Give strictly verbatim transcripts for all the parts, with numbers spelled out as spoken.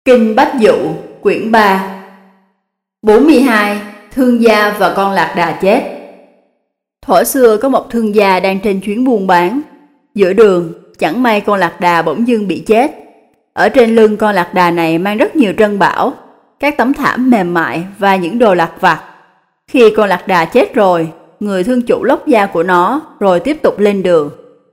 Kinh Bách Dụ, quyển ba. bốn mươi hai. Thương gia và con lạc đà chết. Thuở xưa có một thương gia đang trên chuyến buôn bán. Giữa đường, chẳng may con lạc đà bỗng dưng bị chết. Ở trên lưng con lạc đà này mang rất nhiều trân bảo, các tấm thảm mềm mại và những đồ lặt vặt. Khi con lạc đà chết rồi, người thương chủ lóc da của nó rồi tiếp tục lên đường.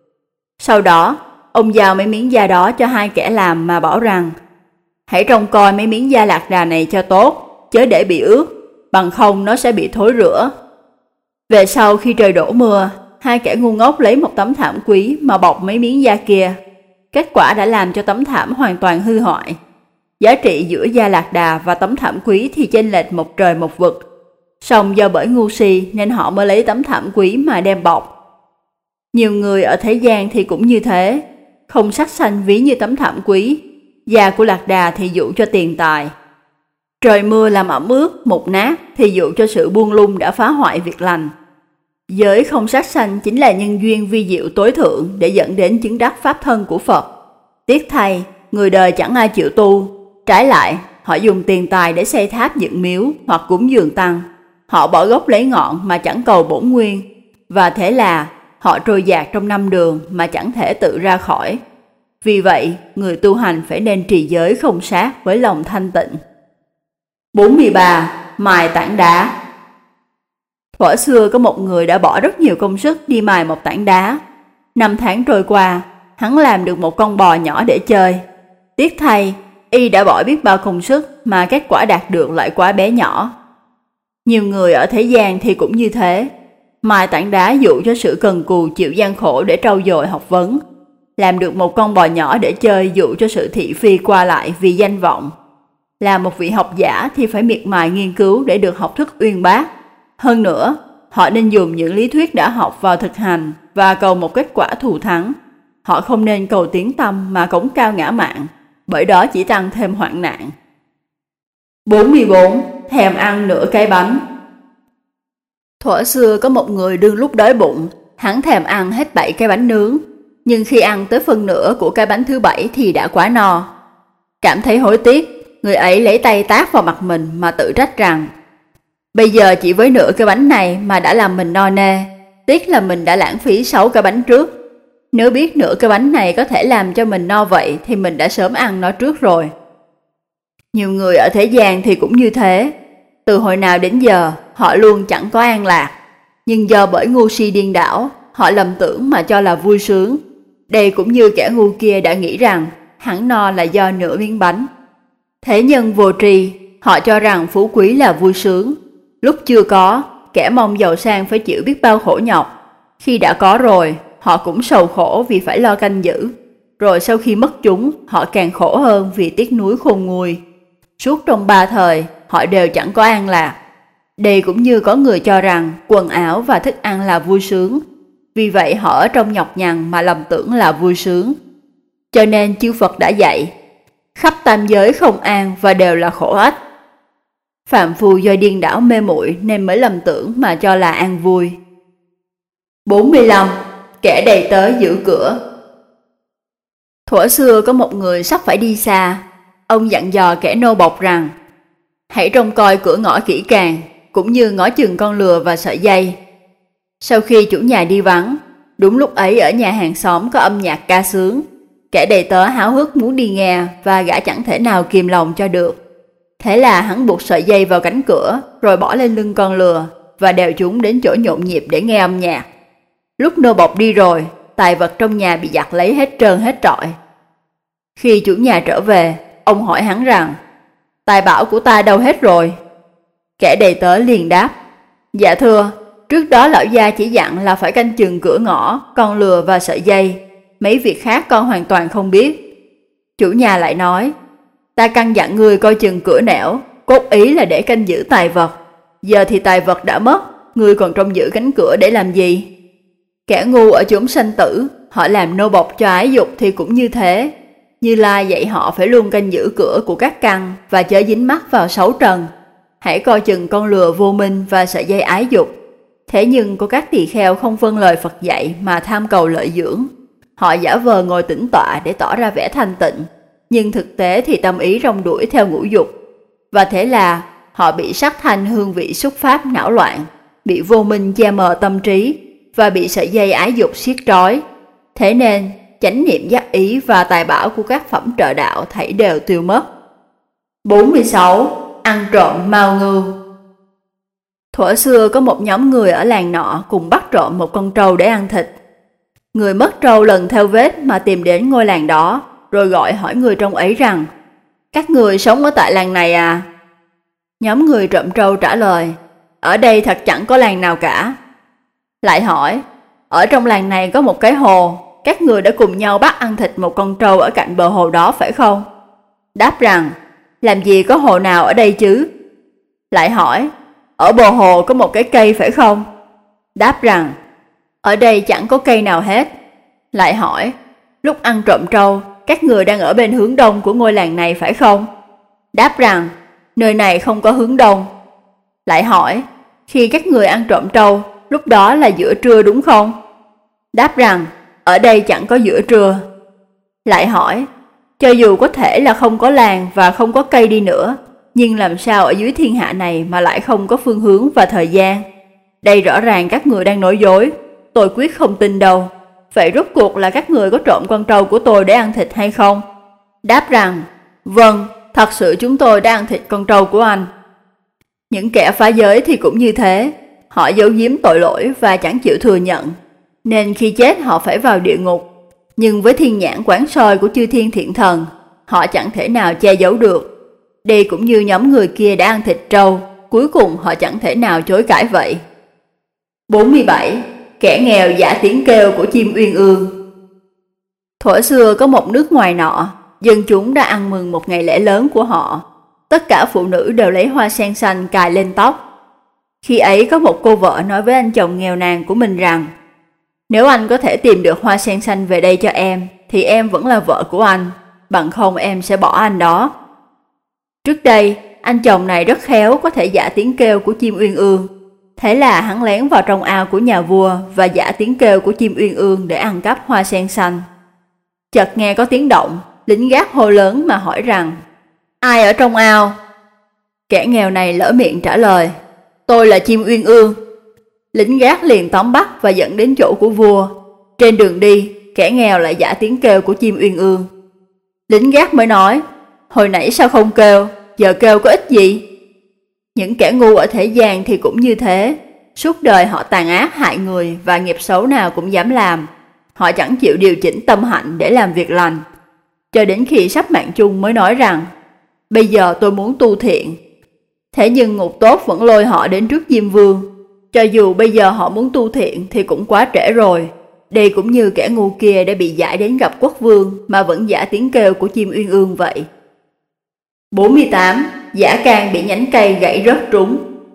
Sau đó, ông giao mấy miếng da đó cho hai kẻ làm mà bảo rằng: hãy trông coi mấy miếng da lạc đà này cho tốt, chớ để bị ướt, bằng không nó sẽ bị thối rữa. Về sau khi trời đổ mưa, hai kẻ ngu ngốc lấy một tấm thảm quý mà bọc mấy miếng da kia. Kết quả đã làm cho tấm thảm hoàn toàn hư hoại. Giá trị giữa da lạc đà và tấm thảm quý thì chênh lệch một trời một vực. Song do bởi ngu si nên họ mới lấy tấm thảm quý mà đem bọc. Nhiều người ở thế gian thì cũng như thế, không sắc xanh ví như tấm thảm quý. Da của lạc đà thì dụ cho tiền tài. Trời mưa làm ẩm ướt, mục nát thì dụ cho sự buông lung đã phá hoại việc lành. Giới không sát sanh chính là nhân duyên vi diệu tối thượng để dẫn đến chứng đắc pháp thân của Phật. Tiếc thay, người đời chẳng ai chịu tu. Trái lại, họ dùng tiền tài để xây tháp dựng miếu hoặc cúng dường tăng. Họ bỏ gốc lấy ngọn mà chẳng cầu bổn nguyên. Và thế là họ trôi dạt trong năm đường mà chẳng thể tự ra khỏi. Vì vậy, người tu hành phải nên trì giới không sát với lòng thanh tịnh. bốn mươi ba. Mài tảng đá. Thuở xưa có một người đã bỏ rất nhiều công sức đi mài một tảng đá. Năm tháng trôi qua, hắn làm được một con bò nhỏ để chơi. Tiếc thay, y đã bỏ biết bao công sức mà kết quả đạt được lại quá bé nhỏ. Nhiều người ở thế gian thì cũng như thế. Mài tảng đá dụ cho sự cần cù chịu gian khổ để trau dồi học vấn. Làm được một con bò nhỏ để chơi dụ cho sự thị phi qua lại vì danh vọng. Là một vị học giả thì phải miệt mài nghiên cứu để được học thức uyên bác. Hơn nữa, họ nên dùng những lý thuyết đã học vào thực hành và cầu một kết quả thù thắng. Họ không nên cầu tiếng tăm mà cống cao ngã mạn, bởi đó chỉ tăng thêm hoạn nạn. bốn mươi bốn. Thèm ăn nửa cái bánh. Thuở xưa có một người đương lúc đói bụng, hắn thèm ăn hết bảy cái bánh nướng. Nhưng khi ăn tới phân nửa của cái bánh thứ bảy thì đã quá no. Cảm thấy hối tiếc, người ấy lấy tay tát vào mặt mình mà tự trách rằng: bây giờ chỉ với nửa cái bánh này mà đã làm mình no nê, tiếc là mình đã lãng phí sáu cái bánh trước. Nếu biết nửa cái bánh này có thể làm cho mình no vậy thì mình đã sớm ăn nó trước rồi. Nhiều người ở thế gian thì cũng như thế. Từ hồi nào đến giờ họ luôn chẳng có an lạc. Nhưng do bởi ngu si điên đảo, họ lầm tưởng mà cho là vui sướng. Đây cũng như kẻ ngu kia đã nghĩ rằng hắn no là do nửa miếng bánh. Thế nhân vô tri, họ cho rằng phú quý là vui sướng. Lúc chưa có, kẻ mong giàu sang phải chịu biết bao khổ nhọc. Khi đã có rồi, họ cũng sầu khổ vì phải lo canh giữ. Rồi sau khi mất chúng, họ càng khổ hơn vì tiếc nuối khôn nguôi. Suốt trong ba thời, họ đều chẳng có an lạc. Đây cũng như có người cho rằng quần áo và thức ăn là vui sướng. Vì vậy họ ở trong nhọc nhằn mà lầm tưởng là vui sướng. Cho nên chư Phật đã dạy: khắp tam giới không an và đều là khổ ách. Phàm phu do điên đảo mê muội nên mới lầm tưởng mà cho là an vui. bốn mươi lăm. Kẻ đầy tớ giữ cửa. Thuở xưa có một người sắp phải đi xa. Ông dặn dò kẻ nô bộc rằng: hãy trông coi cửa ngõ kỹ càng, cũng như ngó chừng con lừa và sợi dây. Sau khi chủ nhà đi vắng, đúng lúc ấy ở nhà hàng xóm có âm nhạc ca sướng. Kẻ đầy tớ háo hức muốn đi nghe và gã chẳng thể nào kìm lòng cho được. Thế là hắn buộc sợi dây vào cánh cửa rồi bỏ lên lưng con lừa và đèo chúng đến chỗ nhộn nhịp để nghe âm nhạc. Lúc nô bộc đi rồi, tài vật trong nhà bị giặt lấy hết trơn hết trọi. Khi chủ nhà trở về, ông hỏi hắn rằng: tài bảo của ta đâu hết rồi? Kẻ đầy tớ liền đáp: dạ thưa, trước đó lão gia chỉ dặn là phải canh chừng cửa ngõ, con lừa và sợi dây. Mấy việc khác con hoàn toàn không biết. Chủ nhà lại nói: ta căn dặn ngươi coi chừng cửa nẻo, cốt ý là để canh giữ tài vật. Giờ thì tài vật đã mất, ngươi còn trông giữ cánh cửa để làm gì? Kẻ ngu ở chốn sanh tử, họ làm nô bộc cho ái dục thì cũng như thế. Như Lai dạy họ phải luôn canh giữ cửa của các căn và chớ dính mắc vào sáu trần. Hãy coi chừng con lừa vô minh và sợi dây ái dục. Thế nhưng có các tỳ kheo không vâng lời Phật dạy mà tham cầu lợi dưỡng. Họ giả vờ ngồi tĩnh tọa để tỏ ra vẻ thanh tịnh. nhưng thực tế thì tâm ý rong đuổi theo ngũ dục. Và thế là họ bị sắc thanh hương vị xúc pháp não loạn, bị vô minh che mờ tâm trí và bị sợi dây ái dục siết trói. Thế nên chánh niệm giác ý và tài bảo của các phẩm trợ đạo thảy đều tiêu mất. bốn mươi sáu. Ăn trộm mao ngưu. Thuở xưa có một nhóm người ở làng nọ cùng bắt trộm một con trâu để ăn thịt. Người mất trâu lần theo vết mà tìm đến ngôi làng đó, rồi gọi hỏi người trong ấy rằng: các người sống ở tại làng này à? Nhóm người trộm trâu trả lời: ở đây thật chẳng có làng nào cả. Lại hỏi: ở trong làng này có một cái hồ, các người đã cùng nhau bắt ăn thịt một con trâu ở cạnh bờ hồ đó phải không? Đáp rằng: làm gì có hồ nào ở đây chứ? Lại hỏi: ở bờ hồ có một cái cây phải không? Đáp rằng: ở đây chẳng có cây nào hết. Lại hỏi: lúc ăn trộm trâu, các người đang ở bên hướng đông của ngôi làng này phải không? Đáp rằng: nơi này không có hướng đông. Lại hỏi: khi các người ăn trộm trâu, lúc đó là giữa trưa đúng không? Đáp rằng: ở đây chẳng có giữa trưa. Lại hỏi: cho dù có thể là không có làng và không có cây đi nữa, nhưng làm sao ở dưới thiên hạ này mà lại không có phương hướng và thời gian? Đây rõ ràng các người đang nói dối, tôi quyết không tin đâu. Vậy rốt cuộc là các người có trộm con trâu của tôi để ăn thịt hay không? Đáp rằng: vâng, thật sự chúng tôi đã ăn thịt con trâu của anh. Những kẻ phá giới thì cũng như thế, họ giấu giếm tội lỗi và chẳng chịu thừa nhận, nên khi chết họ phải vào địa ngục. Nhưng với thiên nhãn quán soi của chư thiên thiện thần, họ chẳng thể nào che giấu được. Đây cũng như nhóm người kia đã ăn thịt trâu, cuối cùng họ chẳng thể nào chối cãi vậy. bốn mươi bảy. Kẻ nghèo giả tiếng kêu của chim uyên ương. Thuở xưa có một nước ngoài nọ, dân chúng đã ăn mừng một ngày lễ lớn của họ. Tất cả phụ nữ đều lấy hoa sen xanh cài lên tóc. Khi ấy có một cô vợ nói với anh chồng nghèo nàn của mình rằng: nếu anh có thể tìm được hoa sen xanh về đây cho em, thì em vẫn là vợ của anh, bằng không em sẽ bỏ anh đó. Trước đây, anh chồng này rất khéo có thể giả tiếng kêu của chim uyên ương. Thế là hắn lén vào trong ao của nhà vua và giả tiếng kêu của chim uyên ương để ăn cắp hoa sen xanh. Chợt nghe có tiếng động, lính gác hô lớn mà hỏi rằng: ai ở trong ao? Kẻ nghèo này lỡ miệng trả lời: tôi là chim uyên ương. Lính gác liền tóm bắt và dẫn đến chỗ của vua. Trên đường đi, kẻ nghèo lại giả tiếng kêu của chim uyên ương. Lính gác mới nói: hồi nãy sao không kêu, giờ kêu có ích gì? Những kẻ ngu ở thế gian thì cũng như thế, suốt đời họ tàn ác hại người và nghiệp xấu nào cũng dám làm. Họ chẳng chịu điều chỉnh tâm hạnh để làm việc lành. Cho đến khi sắp mạng chung mới nói rằng: bây giờ tôi muốn tu thiện. Thế nhưng ngục tốt vẫn lôi họ đến trước Diêm Vương. Cho dù bây giờ họ muốn tu thiện thì cũng quá trễ rồi. Đây cũng như kẻ ngu kia đã bị giải đến gặp quốc vương mà vẫn giả tiếng kêu của chim uyên ương vậy. bốn mươi tám. Dã can bị nhánh cây gãy rớt trúng.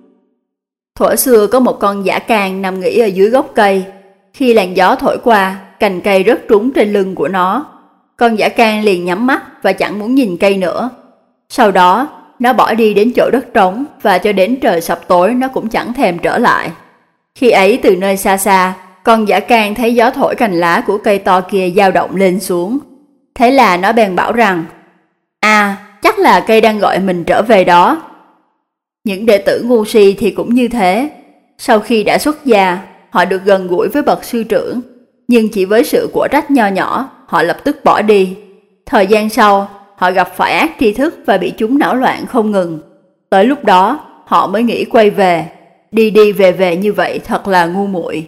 Thuở xưa có một con dã can nằm nghỉ ở dưới gốc cây. Khi làn gió thổi qua, cành cây rớt trúng trên lưng của nó. Con dã can liền nhắm mắt và chẳng muốn nhìn cây nữa. Sau đó, nó bỏ đi đến chỗ đất trống và cho đến trời sập tối nó cũng chẳng thèm trở lại. Khi ấy từ nơi xa xa, con dã can thấy gió thổi cành lá của cây to kia dao động lên xuống. Thế là nó bèn bảo rằng: à, chắc là cây đang gọi mình trở về đó. Những đệ tử ngu si thì cũng như thế. Sau khi đã xuất gia, họ được gần gũi với bậc sư trưởng, nhưng chỉ với sự của trách nho nhỏ, họ lập tức bỏ đi. Thời gian sau, họ gặp phải ác tri thức và bị chúng não loạn không ngừng. Tới lúc đó, họ mới nghĩ quay về. Đi đi về về như vậy thật là ngu muội.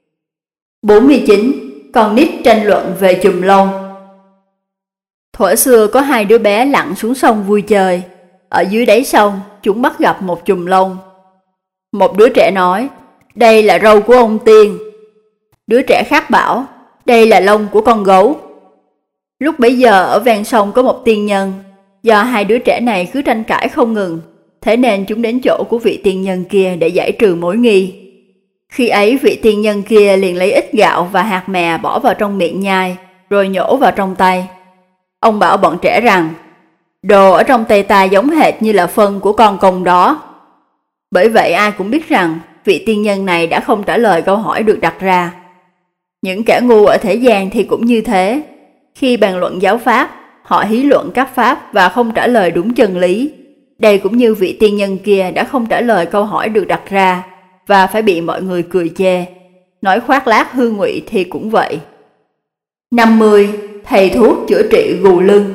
bốn mươi chín. Con nít tranh luận về chùm lông. Thuở xưa có hai đứa bé lặn xuống sông vui chơi. Ở dưới đáy sông, chúng bắt gặp một chùm lông. Một đứa trẻ nói: đây là râu của ông tiên. Đứa trẻ khác bảo: đây là lông của con gấu. Lúc bấy giờ ở ven sông có một tiên nhân. Do hai đứa trẻ này cứ tranh cãi không ngừng, thế nên chúng đến chỗ của vị tiên nhân kia để giải trừ mối nghi. Khi ấy vị tiên nhân kia liền lấy ít gạo và hạt mè bỏ vào trong miệng nhai, rồi nhổ vào trong tay. Ông bảo bọn trẻ rằng: đồ ở trong tay ta giống hệt như là phân của con công đó. Bởi vậy ai cũng biết rằng vị tiên nhân này đã không trả lời câu hỏi được đặt ra. Những kẻ ngu ở thế gian thì cũng như thế. Khi bàn luận giáo pháp, họ hí luận các pháp và không trả lời đúng chân lý. Đây cũng như vị tiên nhân kia đã không trả lời câu hỏi được đặt ra và phải bị mọi người cười chê. Nói khoác lác hư ngụy thì cũng vậy. năm mươi. Thầy thuốc chữa trị gù lưng.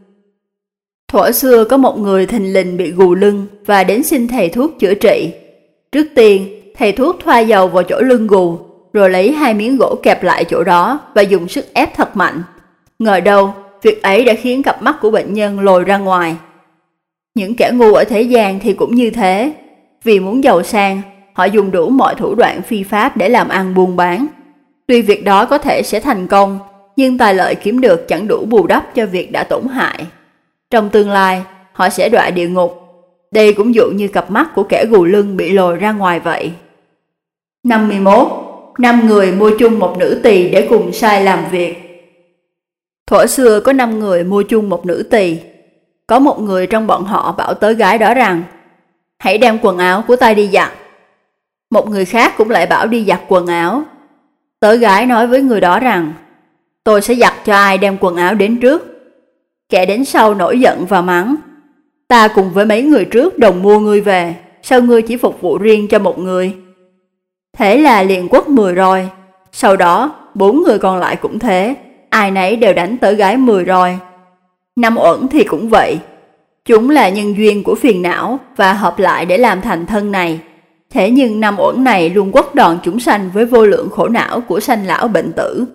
Thuở xưa có một người thình lình bị gù lưng và đến xin thầy thuốc chữa trị. Trước tiên, thầy thuốc thoa dầu vào chỗ lưng gù, rồi lấy hai miếng gỗ kẹp lại chỗ đó và dùng sức ép thật mạnh. Ngờ đâu, việc ấy đã khiến cặp mắt của bệnh nhân lồi ra ngoài. Những kẻ ngu ở thế gian thì cũng như thế. Vì muốn giàu sang, họ dùng đủ mọi thủ đoạn phi pháp để làm ăn buôn bán. Tuy việc đó có thể sẽ thành công, nhưng tài lợi kiếm được chẳng đủ bù đắp cho việc đã tổn hại. Trong tương lai, họ sẽ đọa địa ngục. Đây cũng dụ như cặp mắt của kẻ gù lưng bị lồi ra ngoài vậy. năm mươi mốt. Năm người mua chung một nữ tỳ để cùng sai làm việc. Thuở xưa có năm người mua chung một nữ tỳ. Có một người trong bọn họ bảo tới gái đó rằng: hãy đem quần áo của ta đi giặt. Một người khác cũng lại bảo đi giặt quần áo. Tới gái nói với người đó rằng: tôi sẽ giặt cho ai đem quần áo đến trước. Kẻ đến sau nổi giận và mắng: ta cùng với mấy người trước đồng mua ngươi về, sao ngươi chỉ phục vụ riêng cho một người? Thế là liền quất mười roi. Sau đó bốn người còn lại cũng thế, ai nấy đều đánh tới gái mười roi. Năm uẩn thì cũng vậy. Chúng là nhân duyên của phiền não và hợp lại để làm thành thân này. Thế nhưng năm uẩn này luôn quất đòn chúng sanh với vô lượng khổ não của sanh lão bệnh tử.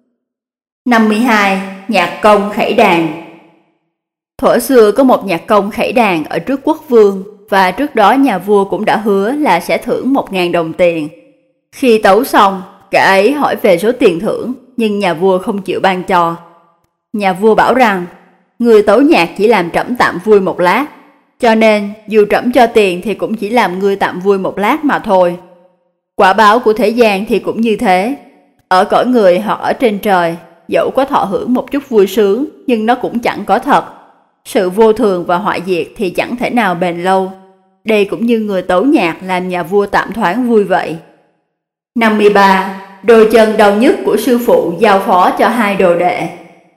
năm mươi hai. Nhạc công khẩy đàn. Thuở xưa có một nhạc công khẩy đàn ở trước quốc vương, và trước đó nhà vua cũng đã hứa là sẽ thưởng một ngàn đồng tiền. Khi tấu xong, kẻ ấy hỏi về số tiền thưởng, nhưng nhà vua không chịu ban cho. Nhà vua bảo rằng: người tấu nhạc chỉ làm trẫm tạm vui một lát, cho nên dù trẫm cho tiền thì cũng chỉ làm ngươi tạm vui một lát mà thôi. Quả báo của thế gian thì cũng như thế. Ở cõi người hoặc ở trên trời, dẫu có thọ hưởng một chút vui sướng, nhưng nó cũng chẳng có thật. Sự vô thường và hoại diệt thì chẳng thể nào bền lâu. Đây cũng như người tấu nhạc làm nhà vua tạm thoáng vui vậy. năm mươi ba. Đôi chân đau nhức của sư phụ giao phó cho hai đồ đệ.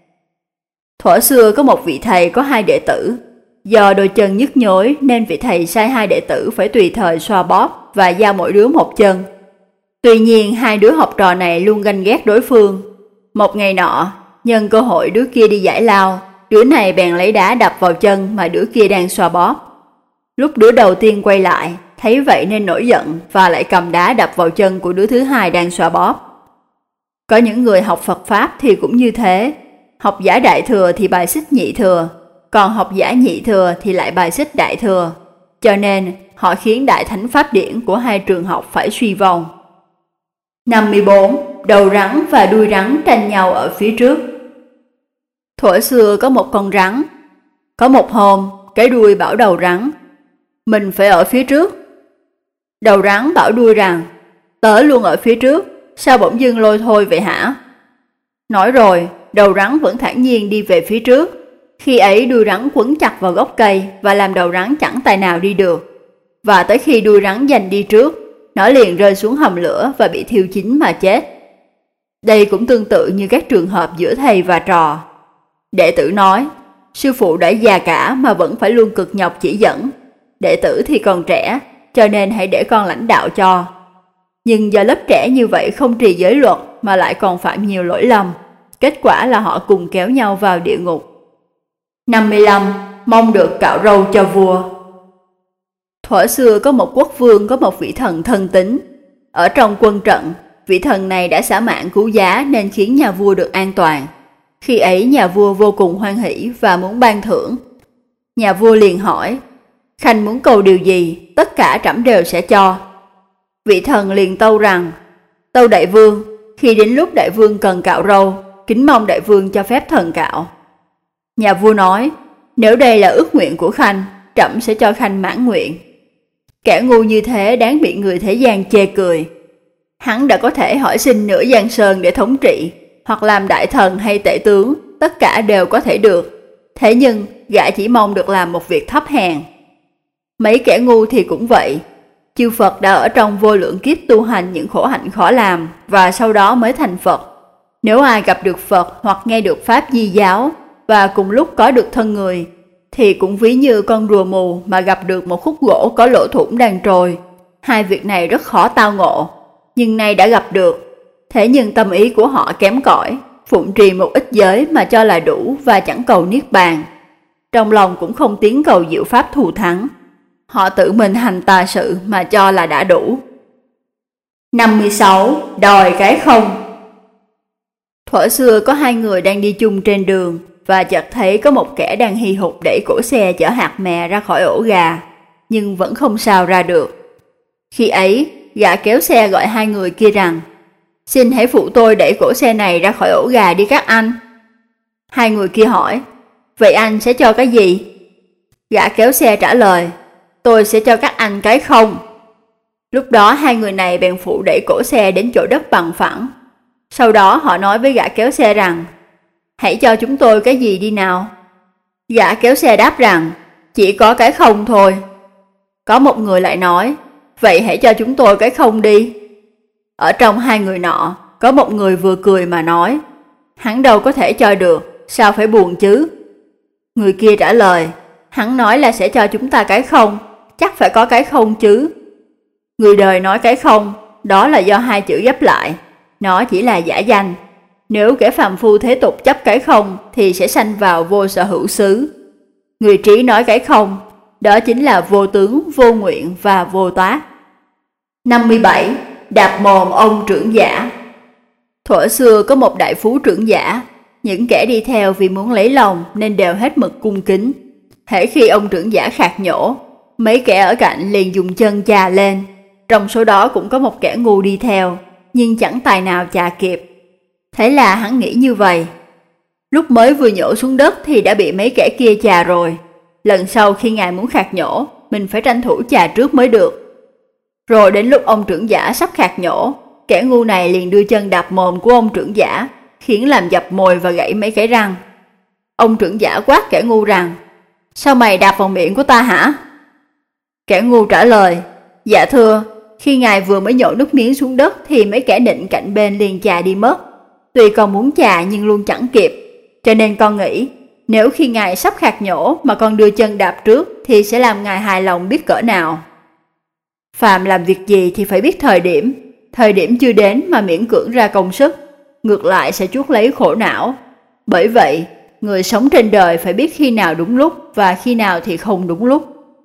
Thuở xưa có một vị thầy có hai đệ tử. Do đôi chân nhức nhối nên vị thầy sai hai đệ tử phải tùy thời xoa bóp và giao mỗi đứa một chân. Tuy nhiên hai đứa học trò này luôn ganh ghét đối phương. Một ngày nọ, nhân cơ hội đứa kia đi giải lao, đứa này bèn lấy đá đập vào chân mà đứa kia đang xoa bóp. Lúc đứa đầu tiên quay lại, thấy vậy nên nổi giận và lại cầm đá đập vào chân của đứa thứ hai đang xoa bóp. Có những người học Phật Pháp thì cũng như thế. Học giả Đại Thừa thì bài xích Nhị Thừa, còn học giả Nhị Thừa thì lại bài xích Đại Thừa. Cho nên họ khiến Đại Thánh Pháp Điển của hai trường học phải suy vong. năm mươi bốn. Đầu rắn và đuôi rắn tranh nhau ở phía trước. Thuở xưa có một con rắn. Có một hôm, cái đuôi bảo đầu rắn: mình phải ở phía trước. Đầu rắn bảo đuôi rằng: tớ luôn ở phía trước, sao bỗng dưng lôi thôi vậy hả? Nói rồi, đầu rắn vẫn thản nhiên đi về phía trước. Khi ấy đuôi rắn quấn chặt vào gốc cây và làm đầu rắn chẳng tài nào đi được. Và tới khi đuôi rắn giành đi trước, nó liền rơi xuống hầm lửa và bị thiêu chín mà chết. Đây cũng tương tự như các trường hợp giữa thầy và trò. Đệ tử nói: sư phụ đã già cả mà vẫn phải luôn cực nhọc chỉ dẫn. Đệ tử thì còn trẻ, cho nên hãy để con lãnh đạo cho. Nhưng do lớp trẻ như vậy không trì giới luật mà lại còn phạm nhiều lỗi lầm, kết quả là họ cùng kéo nhau vào địa ngục. năm mươi lăm. Mong được cạo râu cho vua. Thuở xưa có một quốc vương có một vị thần thân tín. Ở trong quân trận, vị thần này đã xả mạng cứu giá nên khiến nhà vua được an toàn. Khi ấy nhà vua vô cùng hoan hỷ và muốn ban thưởng. Nhà vua liền hỏi: khanh muốn cầu điều gì, tất cả trẫm đều sẽ cho. Vị thần liền tâu rằng: tâu đại vương, khi đến lúc đại vương cần cạo râu, kính mong đại vương cho phép thần cạo. Nhà vua nói: nếu đây là ước nguyện của khanh, trẫm sẽ cho khanh mãn nguyện. Kẻ ngu như thế đáng bị người thế gian chê cười. Hắn đã có thể hỏi xin nửa giang sơn để thống trị, hoặc làm đại thần hay tể tướng, tất cả đều có thể được. Thế nhưng gã chỉ mong được làm một việc thấp hèn. Mấy kẻ ngu thì cũng vậy. Chư Phật đã ở trong vô lượng kiếp tu hành những khổ hạnh khó làm và sau đó mới thành Phật. Nếu ai gặp được Phật hoặc nghe được Pháp Di giáo, và cùng lúc có được thân người, thì cũng ví như con rùa mù mà gặp được một khúc gỗ có lỗ thủng đang trôi. Hai việc này rất khó tao ngộ, nhưng nay đã gặp được. Thế nhưng tâm ý của họ kém cỏi, phụng trì một ít giới mà cho là đủ và chẳng cầu niết bàn. Trong lòng cũng không tiến cầu diệu pháp thù thắng. Họ tự mình hành tà sự mà cho là đã đủ. năm mươi sáu. Đòi cái không. Thuở xưa có hai người đang đi chung trên đường và chợt thấy có một kẻ đang hì hục đẩy cổ xe chở hạt mè ra khỏi ổ gà, nhưng vẫn không sao ra được. Khi ấy, gã kéo xe gọi hai người kia rằng: "Xin hãy phụ tôi đẩy cổ xe này ra khỏi ổ gà đi các anh." Hai người kia hỏi: "Vậy anh sẽ cho cái gì?" Gã kéo xe trả lời: "Tôi sẽ cho các anh cái không." Lúc đó hai người này bèn phụ đẩy cổ xe đến chỗ đất bằng phẳng. Sau đó họ nói với gã kéo xe rằng: "Hãy cho chúng tôi cái gì đi nào." Gã kéo xe đáp rằng: "Chỉ có cái không thôi." Có một người lại nói: "Vậy hãy cho chúng tôi cái không đi." Ở trong hai người nọ, có một người vừa cười mà nói: "Hắn đâu có thể cho được, sao phải buồn chứ?" Người kia trả lời: "Hắn nói là sẽ cho chúng ta cái không, chắc phải có cái không chứ." Người đời nói cái không, đó là do hai chữ ghép lại, nó chỉ là giả danh. Nếu kẻ phàm phu thế tục chấp cái không thì sẽ sanh vào vô sở hữu xứ. Người trí nói cái không, đó chính là vô tướng, vô nguyện và vô tác. năm mươi bảy. Đạp mồm ông trưởng giả. Thuở xưa có một đại phú trưởng giả, những kẻ đi theo vì muốn lấy lòng nên đều hết mực cung kính. Hễ khi ông trưởng giả khạc nhổ, mấy kẻ ở cạnh liền dùng chân chà lên. Trong số đó cũng có một kẻ ngu đi theo, nhưng chẳng tài nào chà kịp. Thế là hắn nghĩ như vậy: lúc mới vừa nhổ xuống đất thì đã bị mấy kẻ kia chà rồi. Lần sau khi ngài muốn khạc nhổ, mình phải tranh thủ chà trước mới được. Rồi đến lúc ông trưởng giả sắp khạc nhổ, kẻ ngu này liền đưa chân đạp mồm của ông trưởng giả, khiến làm dập mồi và gãy mấy cái răng. Ông trưởng giả quát kẻ ngu rằng: "Sao mày đạp vào miệng của ta hả?" Kẻ ngu trả lời: "Dạ thưa, khi ngài vừa mới nhổ nước miếng xuống đất thì mấy kẻ nịnh cạnh bên liền chà đi mất. Tuy con muốn chà nhưng luôn chẳng kịp, cho nên con nghĩ nếu khi ngài sắp khạc nhổ mà con đưa chân đạp trước thì sẽ làm ngài hài lòng biết cỡ nào." Phàm làm việc gì thì phải biết thời điểm, thời điểm chưa đến mà miễn cưỡng ra công sức, ngược lại sẽ chuốc lấy khổ não. Bởi vậy, người sống trên đời phải biết khi nào đúng lúc và khi nào thì không đúng lúc.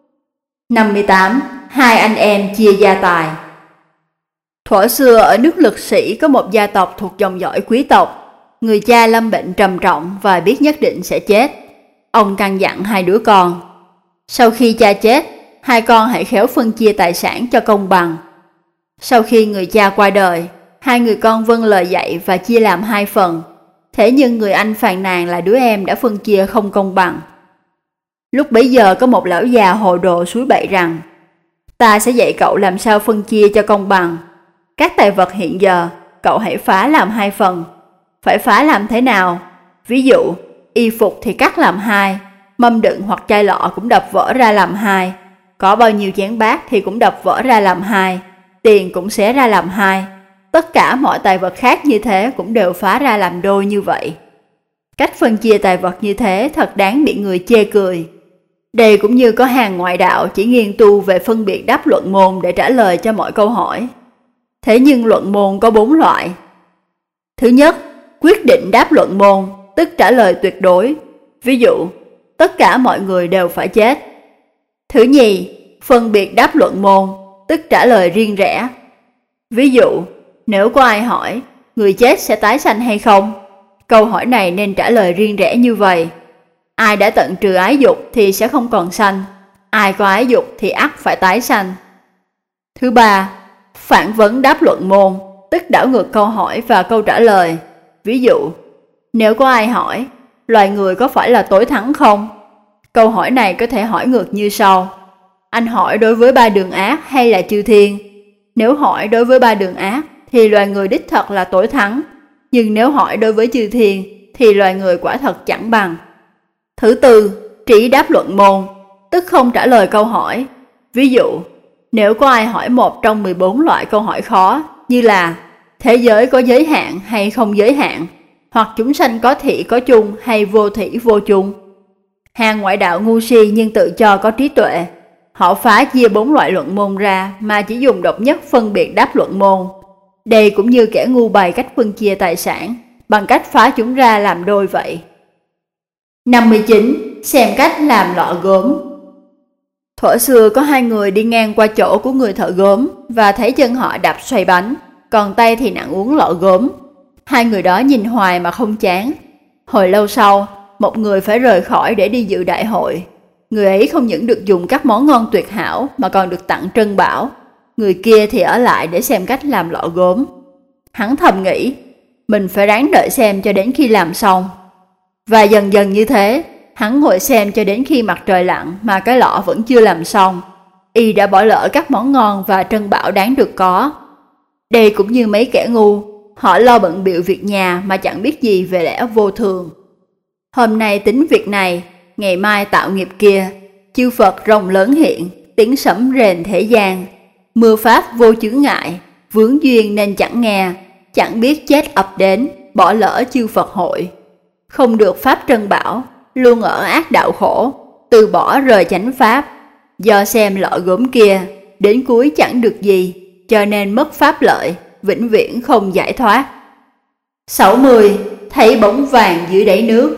năm mươi tám. Hai anh em chia gia tài. Thuở xưa ở nước Lực Sĩ có một gia tộc thuộc dòng dõi quý tộc. Người cha lâm bệnh trầm trọng và biết nhất định sẽ chết. Ông căn dặn hai đứa con: sau khi cha chết, hai con hãy khéo phân chia tài sản cho công bằng. Sau khi người cha qua đời, hai người con vâng lời dạy và chia làm hai phần. Thế nhưng người anh phàn nàn là đứa em đã phân chia không công bằng. Lúc bấy giờ có một lão già hồ đồ suối bậy rằng: "Ta sẽ dạy cậu làm sao phân chia cho công bằng. Các tài vật hiện giờ, cậu hãy phá làm hai phần. Phải phá làm thế nào? Ví dụ, y phục thì cắt làm hai, mâm đựng hoặc chai lọ cũng đập vỡ ra làm hai, có bao nhiêu chén bát thì cũng đập vỡ ra làm hai, tiền cũng xé ra làm hai. Tất cả mọi tài vật khác như thế cũng đều phá ra làm đôi như vậy." Cách phân chia tài vật như thế thật đáng bị người chê cười. Đây cũng như có hàng ngoại đạo chỉ nghiên tu về phân biệt đáp luận môn để trả lời cho mọi câu hỏi. Thế nhưng luận môn có bốn loại. Thứ nhất, quyết định đáp luận môn, tức trả lời tuyệt đối. Ví dụ, tất cả mọi người đều phải chết. Thứ nhì, phân biệt đáp luận môn, tức trả lời riêng rẽ. Ví dụ, nếu có ai hỏi người chết sẽ tái sanh hay không, câu hỏi này nên trả lời riêng rẽ như vậy: ai đã tận trừ ái dục thì sẽ không còn sanh, ai có ái dục thì ắt phải tái sanh. Thứ ba, phản vấn đáp luận môn, tức đảo ngược câu hỏi và câu trả lời. Ví dụ, nếu có ai hỏi loài người có phải là tối thắng không, câu hỏi này có thể hỏi ngược như sau: anh hỏi đối với ba đường ác hay là chư thiên? Nếu hỏi đối với ba đường ác thì loài người đích thật là tối thắng, nhưng nếu hỏi đối với chư thiên thì loài người quả thật chẳng bằng. Thứ tư, trí đáp luận môn, tức không trả lời câu hỏi. Ví dụ, nếu có ai hỏi một trong mười bốn loại câu hỏi khó như là thế giới có giới hạn hay không giới hạn, hoặc chúng sanh có thị có chung hay vô thị vô chung. Hàng ngoại đạo ngu si nhưng tự cho có trí tuệ. Họ phá chia bốn loại luận môn ra mà chỉ dùng độc nhất phân biệt đáp luận môn. Đây cũng như kẻ ngu bày cách phân chia tài sản, bằng cách phá chúng ra làm đôi vậy. năm mươi chín. Xem cách làm lọ gốm. Thuở xưa có hai người đi ngang qua chỗ của người thợ gốm và thấy chân họ đạp xoay bánh, còn tay thì nặng uống lọ gốm. Hai người đó nhìn hoài mà không chán. Hồi lâu sau, một người phải rời khỏi để đi dự đại hội. Người ấy không những được dùng các món ngon tuyệt hảo mà còn được tặng trân bảo. Người kia thì ở lại để xem cách làm lọ gốm. Hắn thầm nghĩ, mình phải ráng đợi xem cho đến khi làm xong. Và dần dần như thế, hắn ngồi xem cho đến khi mặt trời lặn mà cái lọ vẫn chưa làm xong. Y đã bỏ lỡ các món ngon và trân bảo đáng được có. Đây cũng như mấy kẻ ngu, họ lo bận bịu việc nhà mà chẳng biết gì về lẽ vô thường. Hôm nay tính việc này, ngày mai tạo nghiệp kia. Chư Phật rồng lớn hiện, tiếng sấm rền thế gian. Mưa pháp vô chướng ngại, vướng duyên nên chẳng nghe. Chẳng biết chết ập đến, bỏ lỡ chư Phật hội. Không được pháp trân bảo, luôn ở ác đạo khổ, từ bỏ rời chánh pháp. Do xem lọ gốm kia, đến cuối chẳng được gì, cho nên mất pháp lợi, vĩnh viễn không giải thoát. sáu mươi. Thấy bóng vàng dưới đáy nước.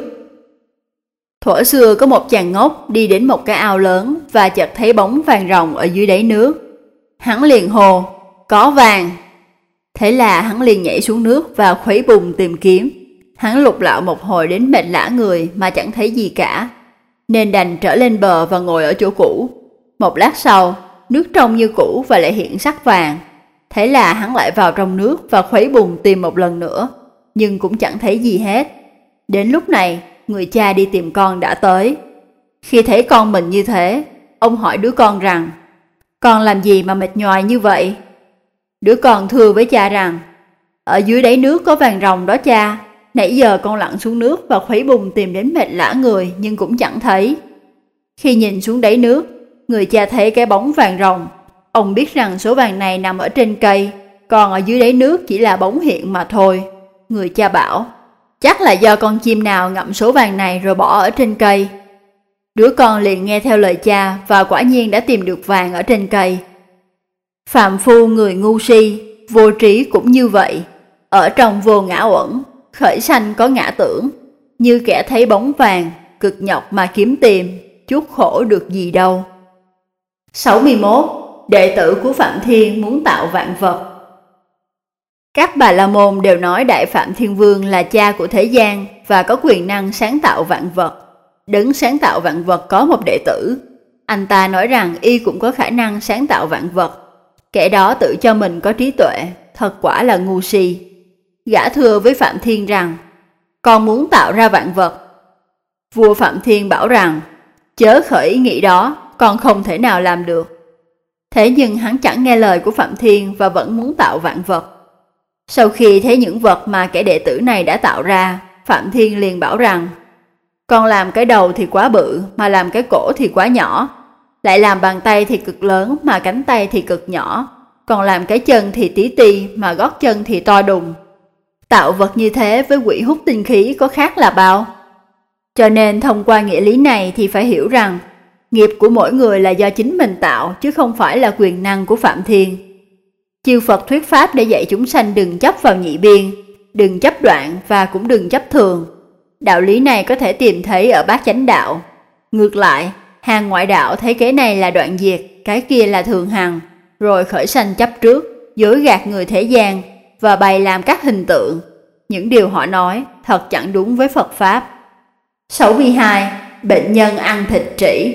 Thuở xưa có một chàng ngốc đi đến một cái ao lớn và chợt thấy bóng vàng ròng ở dưới đáy nước. Hắn liền hô, có vàng. Thế là hắn liền nhảy xuống nước và khuấy bùn tìm kiếm. Hắn lục lạo một hồi đến mệt lả người mà chẳng thấy gì cả, nên đành trở lên bờ và ngồi ở chỗ cũ. Một lát sau, nước trong như cũ và lại hiện sắc vàng. Thế là hắn lại vào trong nước và khuấy bùn tìm một lần nữa, nhưng cũng chẳng thấy gì hết. Đến lúc này, người cha đi tìm con đã tới. Khi thấy con mình như thế, ông hỏi đứa con rằng, con làm gì mà mệt nhoài như vậy? Đứa con thưa với cha rằng, ở dưới đáy nước có vàng ròng đó cha. Nãy giờ con lặn xuống nước và khuấy bùn tìm đến mệt lả người nhưng cũng chẳng thấy. Khi nhìn xuống đáy nước, người cha thấy cái bóng vàng ròng. Ông biết rằng số vàng này nằm ở trên cây, còn ở dưới đáy nước chỉ là bóng hiện mà thôi. Người cha bảo, chắc là do con chim nào ngậm số vàng này rồi bỏ ở trên cây. Đứa con liền nghe theo lời cha và quả nhiên đã tìm được vàng ở trên cây. Phàm phu người ngu si, vô trí cũng như vậy. Ở trong vô ngã uẩn, khởi sanh có ngã tưởng. Như kẻ thấy bóng vàng, cực nhọc mà kiếm tìm, chút khổ được gì đâu. sáu mươi mốt. Đệ tử của Phạm Thiên muốn tạo vạn vật. Các Bà La Môn đều nói Đại Phạm Thiên Vương là cha của thế gian và có quyền năng sáng tạo vạn vật. Đấng sáng tạo vạn vật có một đệ tử. Anh ta nói rằng y cũng có khả năng sáng tạo vạn vật. Kẻ đó tự cho mình có trí tuệ, thật quả là ngu si. Gã thưa với Phạm Thiên rằng, con muốn tạo ra vạn vật. Vua Phạm Thiên bảo rằng, chớ khởi ý nghĩ đó, con không thể nào làm được. Thế nhưng hắn chẳng nghe lời của Phạm Thiên và vẫn muốn tạo vạn vật. Sau khi thấy những vật mà kẻ đệ tử này đã tạo ra, Phạm Thiên liền bảo rằng, con làm cái đầu thì quá bự mà làm cái cổ thì quá nhỏ, lại làm bàn tay thì cực lớn mà cánh tay thì cực nhỏ, còn làm cái chân thì tí ti mà gót chân thì to đùng. Tạo vật như thế với quỷ hút tinh khí có khác là bao? Cho nên thông qua nghĩa lý này thì phải hiểu rằng nghiệp của mỗi người là do chính mình tạo chứ không phải là quyền năng của Phạm Thiên. Chư Phật thuyết pháp để dạy chúng sanh đừng chấp vào nhị biên, đừng chấp đoạn và cũng đừng chấp thường. Đạo lý này có thể tìm thấy ở Bát Chánh Đạo. Ngược lại, hàng ngoại đạo thấy cái này là đoạn diệt, cái kia là thường hằng, rồi khởi sanh chấp trước, dối gạt người thế gian và bày làm các hình tượng. Những điều họ nói thật chẳng đúng với Phật Pháp. sáu mươi hai. Bệnh nhân ăn thịt trĩ.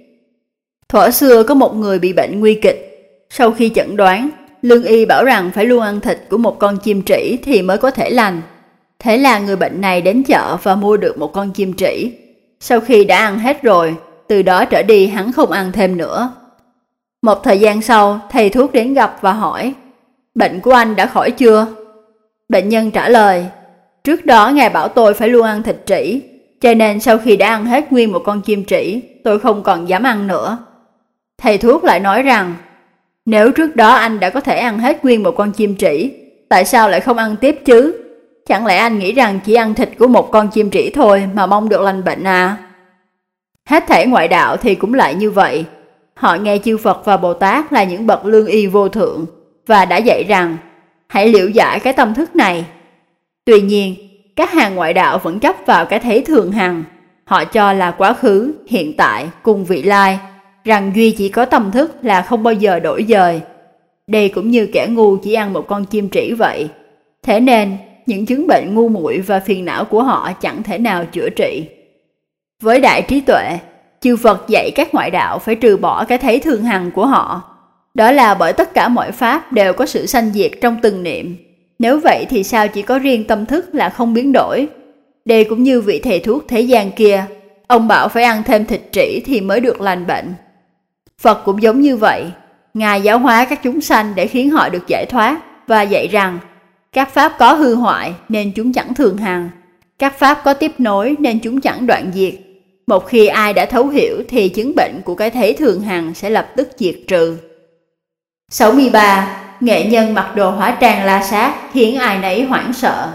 Thuở xưa có một người bị bệnh nguy kịch. Sau khi chẩn đoán, lương y bảo rằng phải luôn ăn thịt của một con chim trĩ thì mới có thể lành. Thế là người bệnh này đến chợ và mua được một con chim trĩ. Sau khi đã ăn hết rồi, từ đó trở đi hắn không ăn thêm nữa. Một thời gian sau, thầy thuốc đến gặp và hỏi, bệnh của anh đã khỏi chưa? Bệnh nhân trả lời, trước đó ngài bảo tôi phải luôn ăn thịt trĩ, cho nên sau khi đã ăn hết nguyên một con chim trĩ, tôi không còn dám ăn nữa. Thầy thuốc lại nói rằng, nếu trước đó anh đã có thể ăn hết nguyên một con chim trĩ, tại sao lại không ăn tiếp chứ? Chẳng lẽ anh nghĩ rằng chỉ ăn thịt của một con chim trĩ thôi mà mong được lành bệnh à? Hết thảy ngoại đạo thì cũng lại như vậy. Họ nghe chư Phật và Bồ Tát là những bậc lương y vô thượng và đã dạy rằng hãy liễu giải cái tâm thức này. Tuy nhiên, các hàng ngoại đạo vẫn chấp vào cái thấy thường hằng. Họ cho là quá khứ, hiện tại cùng vị lai, rằng duy chỉ có tâm thức là không bao giờ đổi dời. Đây cũng như kẻ ngu chỉ ăn một con chim trĩ vậy. Thế nên, những chứng bệnh ngu muội và phiền não của họ chẳng thể nào chữa trị. Với đại trí tuệ, chư Phật dạy các ngoại đạo phải trừ bỏ cái thấy thường hằng của họ. Đó là bởi tất cả mọi pháp đều có sự sanh diệt trong từng niệm. Nếu vậy thì sao chỉ có riêng tâm thức là không biến đổi? Đây cũng như vị thầy thuốc thế gian kia, ông bảo phải ăn thêm thịt trĩ thì mới được lành bệnh. Phật cũng giống như vậy, Ngài giáo hóa các chúng sanh để khiến họ được giải thoát và dạy rằng các pháp có hư hoại nên chúng chẳng thường hằng, các pháp có tiếp nối nên chúng chẳng đoạn diệt. Một khi ai đã thấu hiểu thì chứng bệnh của cái thấy thường hằng sẽ lập tức diệt trừ. sáu mươi ba. Nghệ nhân mặc đồ hóa trang la sát khiến ai nấy hoảng sợ.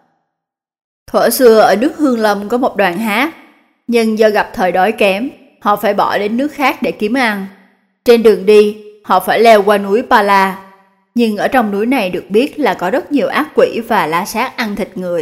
Thuở xưa ở nước Hương Lâm có một đoàn hát, nhưng do gặp thời đói kém, họ phải bỏ đến nước khác để kiếm ăn. Trên đường đi, họ phải leo qua núi Pa La, nhưng ở trong núi này được biết là có rất nhiều ác quỷ và la sát ăn thịt người.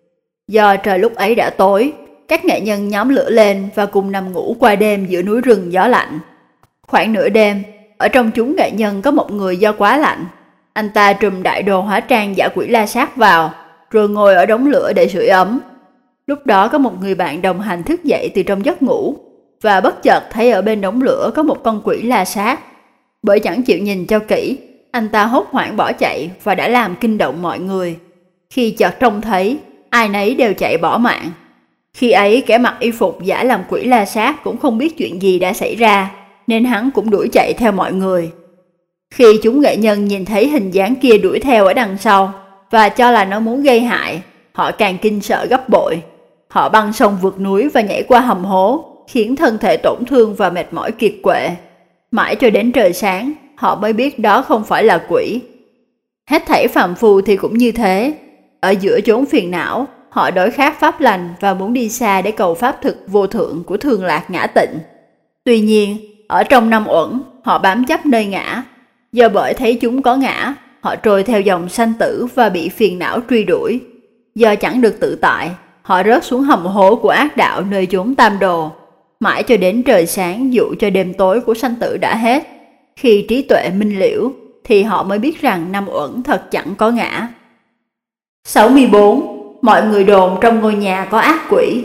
Do trời lúc ấy đã tối, các nghệ nhân nhóm lửa lên và cùng nằm ngủ qua đêm giữa núi rừng gió lạnh. Khoảng nửa đêm, ở trong chúng nghệ nhân có một người do quá lạnh. Anh ta trùm đại đồ hóa trang giả quỷ la sát vào, rồi ngồi ở đống lửa để sưởi ấm. Lúc đó có một người bạn đồng hành thức dậy từ trong giấc ngủ, và bất chợt thấy ở bên đống lửa có một con quỷ la sát. Bởi chẳng chịu nhìn cho kỹ, anh ta hốt hoảng bỏ chạy và đã làm kinh động mọi người. Khi chợt trông thấy, ai nấy đều chạy bỏ mạng. Khi ấy kẻ mặc y phục giả làm quỷ la sát cũng không biết chuyện gì đã xảy ra, nên hắn cũng đuổi chạy theo mọi người. Khi chúng nghệ nhân nhìn thấy hình dáng kia đuổi theo ở đằng sau và cho là nó muốn gây hại, họ càng kinh sợ gấp bội. Họ băng sông vượt núi và nhảy qua hầm hố, khiến thân thể tổn thương và mệt mỏi kiệt quệ. Mãi cho đến trời sáng, họ mới biết đó không phải là quỷ. Hết thảy phàm phu thì cũng như thế. Ở giữa chốn phiền não, họ đói khát pháp lành và muốn đi xa để cầu pháp thực vô thượng của Thường Lạc Ngã Tịnh. Tuy nhiên, ở trong năm uẩn, họ bám chấp nơi ngã. Do bởi thấy chúng có ngã, họ trôi theo dòng sanh tử và bị phiền não truy đuổi. Do chẳng được tự tại, họ rớt xuống hầm hố của ác đạo nơi chốn tam đồ. Mãi cho đến trời sáng dụ cho đêm tối của sanh tử đã hết. Khi trí tuệ minh liễu, thì họ mới biết rằng năm uẩn thật chẳng có ngã. sáu mươi bốn. Mọi người đồn trong ngôi nhà có ác quỷ.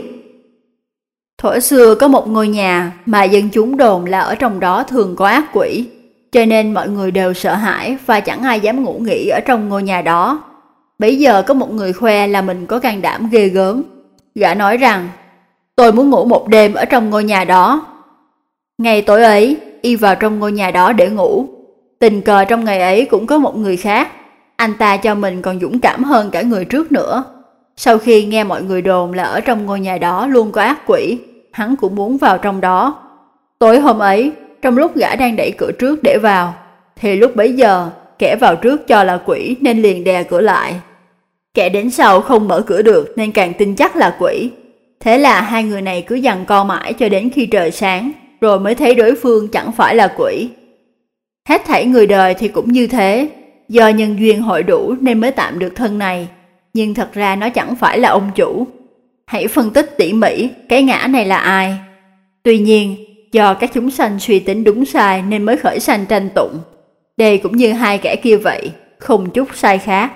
Thuở xưa có một ngôi nhà mà dân chúng đồn là ở trong đó thường có ác quỷ, cho nên mọi người đều sợ hãi và chẳng ai dám ngủ nghỉ ở trong ngôi nhà đó. Bấy giờ có một người khoe là mình có can đảm ghê gớm. Gã nói rằng, tôi muốn ngủ một đêm ở trong ngôi nhà đó. Ngày tối ấy, y vào trong ngôi nhà đó để ngủ. Tình cờ trong ngày ấy cũng có một người khác. Anh ta cho mình còn dũng cảm hơn cả người trước nữa. Sau khi nghe mọi người đồn là ở trong ngôi nhà đó luôn có ác quỷ, hắn cũng muốn vào trong đó. Tối hôm ấy, trong lúc gã đang đẩy cửa trước để vào, thì lúc bấy giờ, kẻ vào trước cho là quỷ nên liền đè cửa lại. Kẻ đến sau không mở cửa được nên càng tin chắc là quỷ. Thế là hai người này cứ giằng co mãi cho đến khi trời sáng, rồi mới thấy đối phương chẳng phải là quỷ. Hết thảy người đời thì cũng như thế, do nhân duyên hội đủ nên mới tạm được thân này, nhưng thật ra nó chẳng phải là ông chủ. Hãy phân tích tỉ mỉ cái ngã này là ai. Tuy nhiên, do các chúng sanh suy tính đúng sai nên mới khởi sanh tranh tụng. Đây cũng như hai kẻ kia vậy, không chút sai khác.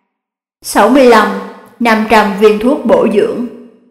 sáu mươi lăm. năm trăm viên thuốc bổ dưỡng.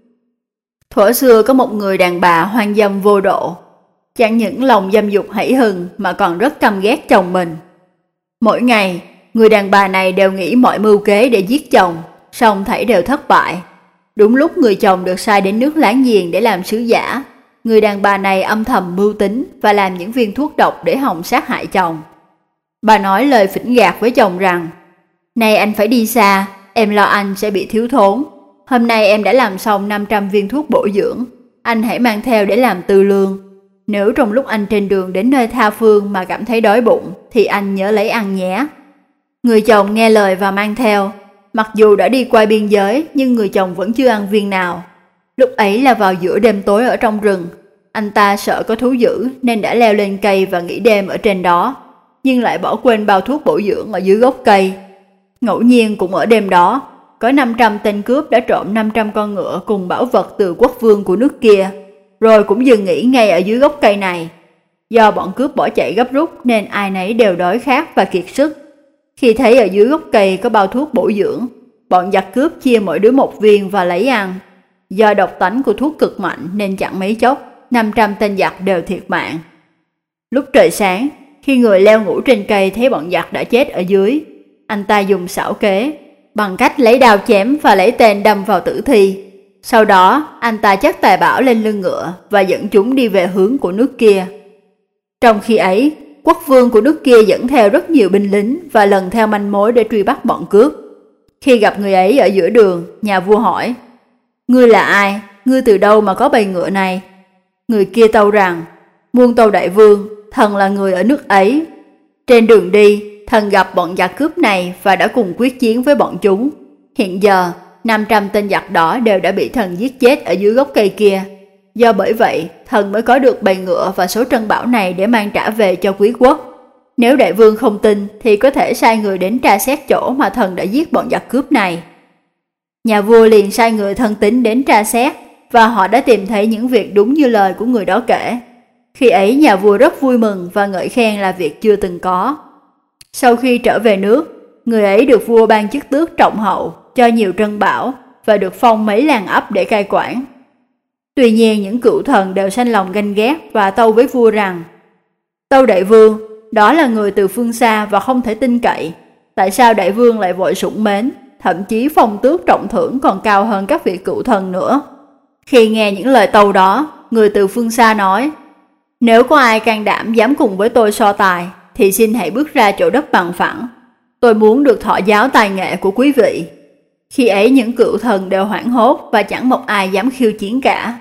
Thuở xưa có một người đàn bà hoang dâm vô độ. Chẳng những lòng dâm dục hãi hừng mà còn rất căm ghét chồng mình. Mỗi ngày, người đàn bà này đều nghĩ mọi mưu kế để giết chồng, song thảy đều thất bại. Đúng lúc người chồng được sai đến nước láng giềng để làm sứ giả, người đàn bà này âm thầm mưu tính và làm những viên thuốc độc để hòng sát hại chồng. Bà nói lời phỉnh gạt với chồng rằng, này anh phải đi xa, em lo anh sẽ bị thiếu thốn. Hôm nay em đã làm xong năm trăm viên thuốc bổ dưỡng, anh hãy mang theo để làm tư lương. Nếu trong lúc anh trên đường đến nơi tha phương mà cảm thấy đói bụng, thì anh nhớ lấy ăn nhé. Người chồng nghe lời và mang theo. mặc dù đã đi qua biên giới nhưng người chồng vẫn chưa ăn viên nào. Lúc ấy là vào giữa đêm tối ở trong rừng. Anh ta sợ có thú dữ nên đã leo lên cây và nghỉ đêm ở trên đó, nhưng lại bỏ quên bao thuốc bổ dưỡng ở dưới gốc cây. Ngẫu nhiên cũng ở đêm đó, có năm trăm tên cướp đã trộm năm trăm con ngựa cùng bảo vật từ quốc vương của nước kia, rồi cũng dừng nghỉ ngay ở dưới gốc cây này. Do bọn cướp bỏ chạy gấp rút nên ai nấy đều đói khát và kiệt sức. Khi thấy ở dưới gốc cây có bao thuốc bổ dưỡng, bọn giặc cướp chia mỗi đứa một viên và lấy ăn. Do độc tánh của thuốc cực mạnh nên chẳng mấy chốc, năm trăm tên giặc đều thiệt mạng. Lúc trời sáng, khi người leo ngủ trên cây thấy bọn giặc đã chết ở dưới, anh ta dùng xảo kế, bằng cách lấy đao chém và lấy tên đâm vào tử thi. Sau đó, anh ta chất tài bảo lên lưng ngựa và dẫn chúng đi về hướng của nước kia. Trong khi ấy, quốc vương của nước kia dẫn theo rất nhiều binh lính và lần theo manh mối để truy bắt bọn cướp. Khi gặp người ấy ở giữa đường, nhà vua hỏi: "Ngươi là ai? Ngươi từ đâu mà có bầy ngựa này?" Người kia tâu rằng: "Muôn tâu đại vương, thần là người ở nước ấy. Trên đường đi, thần gặp bọn giặc cướp này và đã cùng quyết chiến với bọn chúng. Hiện giờ, năm trăm tên giặc đỏ đều đã bị thần giết chết ở dưới gốc cây kia. Do bởi vậy, thần mới có được bầy ngựa và số trân bảo này để mang trả về cho quý quốc. Nếu đại vương không tin thì có thể sai người đến tra xét chỗ mà thần đã giết bọn giặc cướp này." Nhà vua liền sai người thân tín đến tra xét, và họ đã tìm thấy những việc đúng như lời của người đó kể. Khi ấy nhà vua rất vui mừng và ngợi khen là việc chưa từng có. Sau khi trở về nước, người ấy được vua ban chức tước trọng hậu, cho nhiều trân bảo và được phong mấy làng ấp để cai quản. Tuy nhiên những cựu thần đều sanh lòng ganh ghét và tâu với vua rằng: "Tâu đại vương, đó là người từ phương xa và không thể tin cậy. Tại sao đại vương lại vội sủng mến, thậm chí phong tước trọng thưởng còn cao hơn các vị cựu thần nữa?" Khi nghe những lời tâu đó, người từ phương xa nói: "Nếu có ai can đảm dám cùng với tôi so tài, thì xin hãy bước ra chỗ đất bằng phẳng. Tôi muốn được thọ giáo tài nghệ của quý vị." Khi ấy những cựu thần đều hoảng hốt và chẳng một ai dám khiêu chiến cả.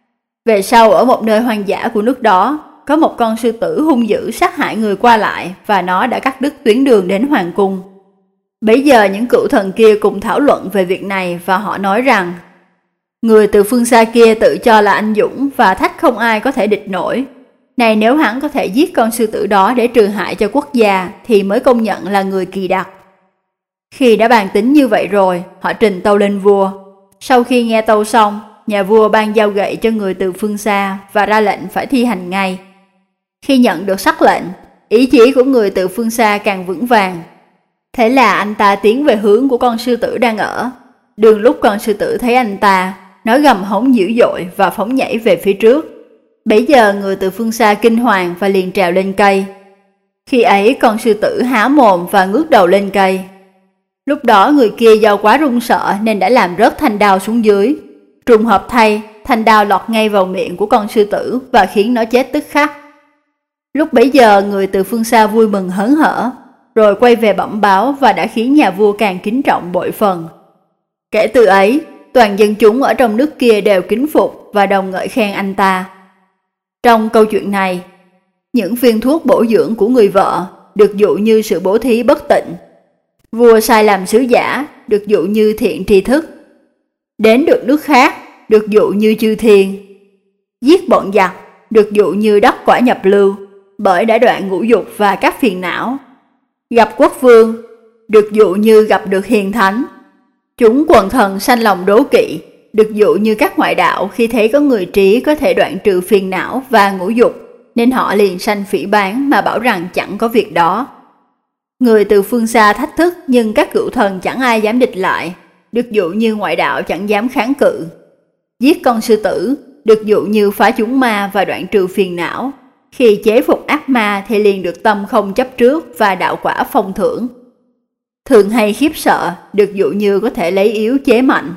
Về sau ở một nơi hoang dã của nước đó, có một con sư tử hung dữ sát hại người qua lại và nó đã cắt đứt tuyến đường đến hoàng cung. Bấy giờ những cựu thần kia cùng thảo luận về việc này và họ nói rằng: "Người từ phương xa kia tự cho là anh dũng và thách không ai có thể địch nổi. Này nếu hắn có thể giết con sư tử đó để trừ hại cho quốc gia thì mới công nhận là người kỳ đặc." Khi đã bàn tính như vậy rồi, họ trình tâu lên vua. Sau khi nghe tâu xong, nhà vua ban dao gậy cho người từ phương xa và ra lệnh phải thi hành ngay. Khi nhận được sắc lệnh, ý chí của người từ phương xa càng vững vàng. Thế là anh ta tiến về hướng của con sư tử đang ở. Đường lúc con sư tử thấy anh ta, nó gầm hống dữ dội và phóng nhảy về phía trước. Bấy giờ người từ phương xa kinh hoàng và liền trèo lên cây. Khi ấy con sư tử há mồm và ngước đầu lên cây. Lúc đó người kia do quá run sợ nên đã làm rớt thanh đao xuống dưới. Trùng hợp thay, thanh đao lọt ngay vào miệng của con sư tử và khiến nó chết tức khắc. Lúc bấy giờ người từ phương xa vui mừng hớn hở, rồi quay về bẩm báo và đã khiến nhà vua càng kính trọng bội phần. Kể từ ấy, toàn dân chúng ở trong nước kia đều kính phục và đồng ngợi khen anh ta. Trong câu chuyện này, những viên thuốc bổ dưỡng của người vợ được dụ như sự bố thí bất tịnh. Vua sai làm sứ giả được dụ như thiện tri thức. Đến được nước khác được dụ như chư thiên. Giết bọn giặc được dụ như đắc quả nhập lưu, bởi đã đoạn ngũ dục và các phiền não. Gặp quốc vương được dụ như gặp được hiền thánh. Chúng quần thần sanh lòng đố kỵ được dụ như các ngoại đạo khi thấy có người trí có thể đoạn trừ phiền não và ngũ dục, nên họ liền sanh phỉ báng mà bảo rằng chẳng có việc đó. Người từ phương xa thách thức nhưng các cựu thần chẳng ai dám địch lại, được dụ như ngoại đạo chẳng dám kháng cự. Giết con sư tử được dụ như phá chúng ma và đoạn trừ phiền não. Khi chế phục ác ma thì liền được tâm không chấp trước và đạo quả phong thưởng. Thường hay khiếp sợ được dụ như có thể lấy yếu chế mạnh.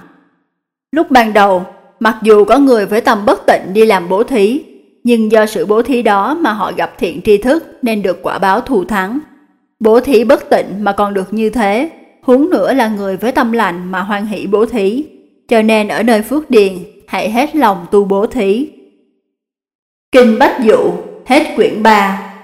Lúc ban đầu, mặc dù có người với tâm bất tịnh đi làm bố thí, nhưng do sự bố thí đó mà họ gặp thiện tri thức nên được quả báo thù thắng. Bố thí bất tịnh mà còn được như thế, huống nữa là người với tâm lành mà hoan hỷ bố thí. Cho nên ở nơi phước điền, hãy hết lòng tu bố thí. Kinh Bách Dụ, hết quyển ba.